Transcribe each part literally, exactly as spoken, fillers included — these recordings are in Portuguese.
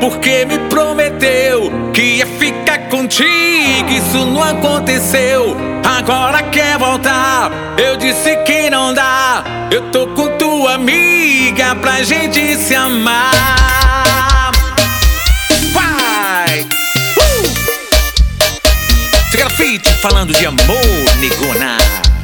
porque me prometeu que ia ficar contigo. Isso não aconteceu, agora quer voltar. Eu disse que não dá. Eu tô com tua amiga pra gente se amar. Vai! Uh! Esse grafite falando de amor, negona.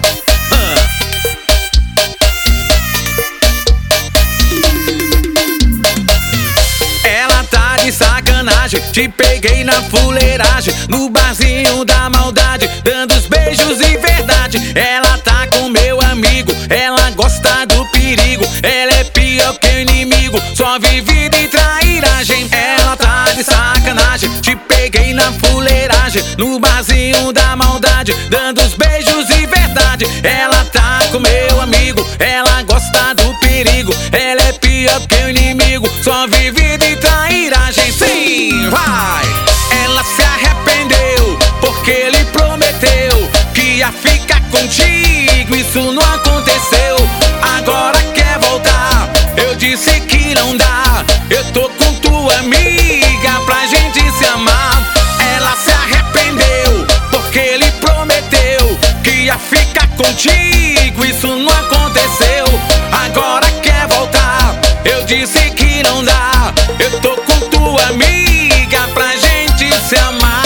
Sacanagem, te peguei na fuleiragem, no barzinho da maldade, dando os beijos de verdade. Ela tá com meu amigo, ela gosta do perigo, ela é pior que o inimigo, só vive de trairagem. Ela tá de sacanagem, te peguei na fuleiragem, no barzinho da maldade, dando os beijos de verdade. Ela tá com meu amigo, ela gosta do perigo, ela é pior que o inimigo, só vive de trairagem. Sim, vai! Ela se arrependeu, porque ele prometeu que ia ficar contigo. Isso não aconteceu, agora quer voltar. Eu disse que não dá. Eu tô com tua amiga pra gente se amar. Ela se arrependeu, porque ele prometeu que ia ficar contigo. Isso não aconteceu, agora quer voltar. Eu disse que não dá. Eu tô com tua amiga pra gente se amar.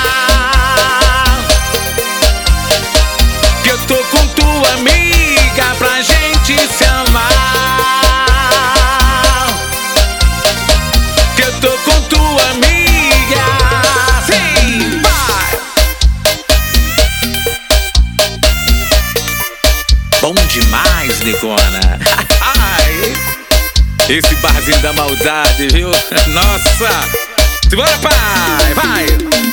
Que eu tô com tua amiga pra gente se amar. Que eu tô com tua amiga. Sim, vai! Bom demais, negona. Esse barzinho da maldade, viu? Nossa! Simbora, pai! Vai!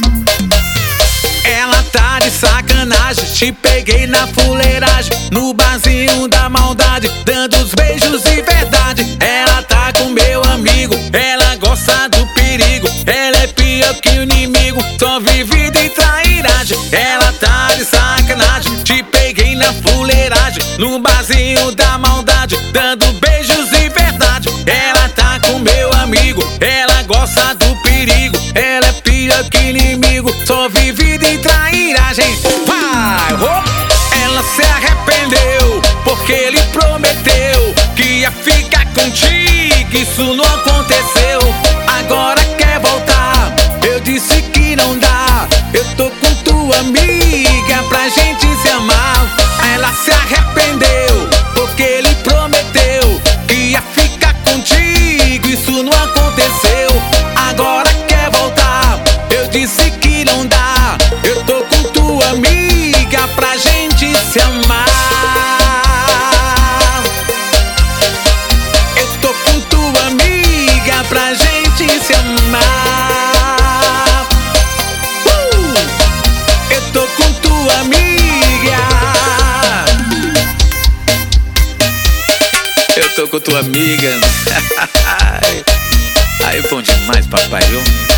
Ela tá de sacanagem, te peguei na fuleiragem, no barzinho da maldade, dando os beijos de verdade. Ela tá com meu amigo, ela gosta do perigo, ela é pior que o inimigo, só vive de trairagem. Ela tá de sacanagem, te peguei na fuleiragem, no barzinho da maldade, dando beijos de verdade. Ela tá com meu amigo, ela gosta do perigo, ela é pior que inimigo, só vive de trairagem. Vai! Oh! Ela se arrependeu, porque ele prometeu que ia ficar contigo. Isso não aconteceu, agora quer voltar. Eu disse que não dá. Eu tô com tua amiga pra gente se amar. Ela se arrependeu, porque ele prometeu que ia ficar contigo. Isso não aconteceu, agora quer voltar. Eu disse que não dá. Eu tô com tua amiga pra gente se amar. Eu tô com tua amiga pra gente se amar. uh! Eu tô com tua amiga. Eu tô com tua amiga. Aí, bom demais, papai, viu?